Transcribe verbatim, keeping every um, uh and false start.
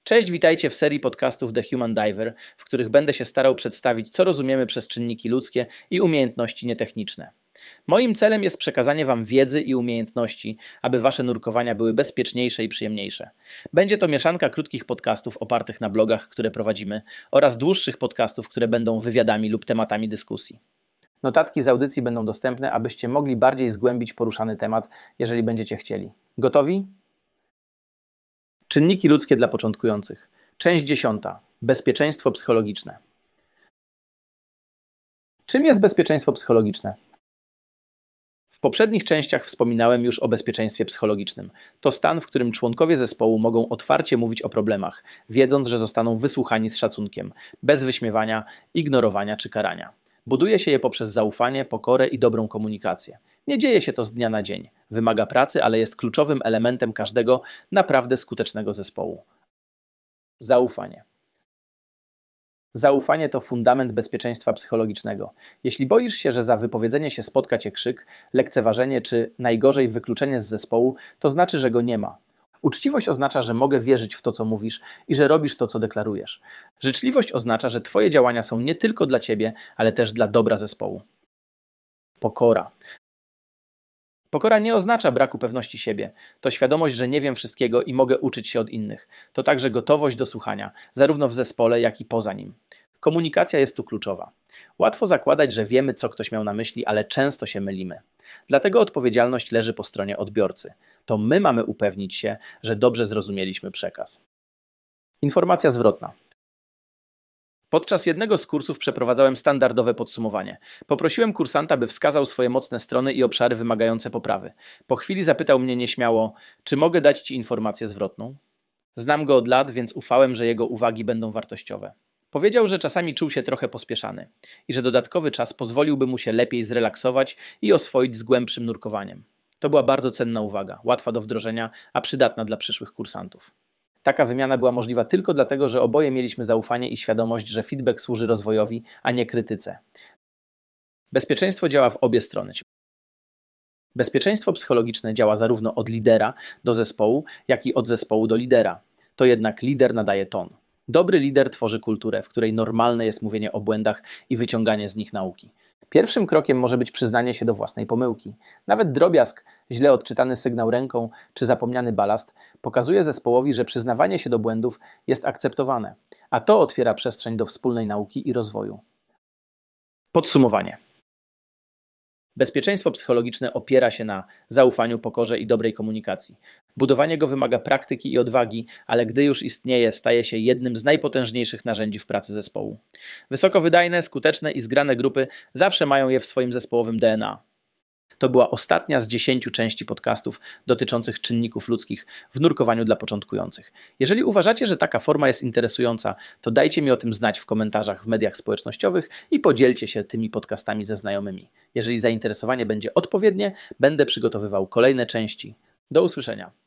Cześć, witajcie w serii podcastów The Human Diver, w których będę się starał przedstawić, co rozumiemy przez czynniki ludzkie i umiejętności nietechniczne. Moim celem jest przekazanie Wam wiedzy i umiejętności, aby Wasze nurkowania były bezpieczniejsze i przyjemniejsze. Będzie to mieszanka krótkich podcastów opartych na blogach, które prowadzimy, oraz dłuższych podcastów, które będą wywiadami lub tematami dyskusji. Notatki z audycji będą dostępne, abyście mogli bardziej zgłębić poruszany temat, jeżeli będziecie chcieli. Gotowi? Czynniki ludzkie dla początkujących. Część dziesiąta. Bezpieczeństwo psychologiczne. Czym jest bezpieczeństwo psychologiczne? W poprzednich częściach wspominałem już o bezpieczeństwie psychologicznym. To stan, w którym członkowie zespołu mogą otwarcie mówić o problemach, wiedząc, że zostaną wysłuchani z szacunkiem, bez wyśmiewania, ignorowania czy karania. Buduje się je poprzez zaufanie, pokorę i dobrą komunikację. Nie dzieje się to z dnia na dzień. Wymaga pracy, ale jest kluczowym elementem każdego naprawdę skutecznego zespołu. Zaufanie. Zaufanie to fundament bezpieczeństwa psychologicznego. Jeśli boisz się, że za wypowiedzenie się spotka Cię krzyk, lekceważenie czy najgorzej wykluczenie z zespołu, to znaczy, że go nie ma. Uczciwość oznacza, że mogę wierzyć w to, co mówisz i że robisz to, co deklarujesz. Życzliwość oznacza, że Twoje działania są nie tylko dla Ciebie, ale też dla dobra zespołu. Pokora. Pokora nie oznacza braku pewności siebie. To świadomość, że nie wiem wszystkiego i mogę uczyć się od innych. To także gotowość do słuchania, zarówno w zespole, jak i poza nim. Komunikacja jest tu kluczowa. Łatwo zakładać, że wiemy, co ktoś miał na myśli, ale często się mylimy. Dlatego odpowiedzialność leży po stronie odbiorcy. To my mamy upewnić się, że dobrze zrozumieliśmy przekaz. Informacja zwrotna. Podczas jednego z kursów przeprowadzałem standardowe podsumowanie. Poprosiłem kursanta, by wskazał swoje mocne strony i obszary wymagające poprawy. Po chwili zapytał mnie nieśmiało, czy mogę dać Ci informację zwrotną? Znam go od lat, więc ufałem, że jego uwagi będą wartościowe. Powiedział, że czasami czuł się trochę pospieszany i że dodatkowy czas pozwoliłby mu się lepiej zrelaksować i oswoić z głębszym nurkowaniem. To była bardzo cenna uwaga, łatwa do wdrożenia, a przydatna dla przyszłych kursantów. Taka wymiana była możliwa tylko dlatego, że oboje mieliśmy zaufanie i świadomość, że feedback służy rozwojowi, a nie krytyce. Bezpieczeństwo działa w obie strony. Bezpieczeństwo psychologiczne działa zarówno od lidera do zespołu, jak i od zespołu do lidera. To jednak lider nadaje ton. Dobry lider tworzy kulturę, w której normalne jest mówienie o błędach i wyciąganie z nich nauki. Pierwszym krokiem może być przyznanie się do własnej pomyłki. Nawet drobiazg, źle odczytany sygnał ręką czy zapomniany balast pokazuje zespołowi, że przyznawanie się do błędów jest akceptowane, a to otwiera przestrzeń do wspólnej nauki i rozwoju. Podsumowanie. Bezpieczeństwo psychologiczne opiera się na zaufaniu, pokorze i dobrej komunikacji. Budowanie go wymaga praktyki i odwagi, ale gdy już istnieje, staje się jednym z najpotężniejszych narzędzi w pracy zespołu. Wysoko wydajne, skuteczne i zgrane grupy zawsze mają je w swoim zespołowym D N A. To była ostatnia z dziesięciu części podcastów dotyczących czynników ludzkich w nurkowaniu dla początkujących. Jeżeli uważacie, że taka forma jest interesująca, to dajcie mi o tym znać w komentarzach w mediach społecznościowych i podzielcie się tymi podcastami ze znajomymi. Jeżeli zainteresowanie będzie odpowiednie, będę przygotowywał kolejne części. Do usłyszenia.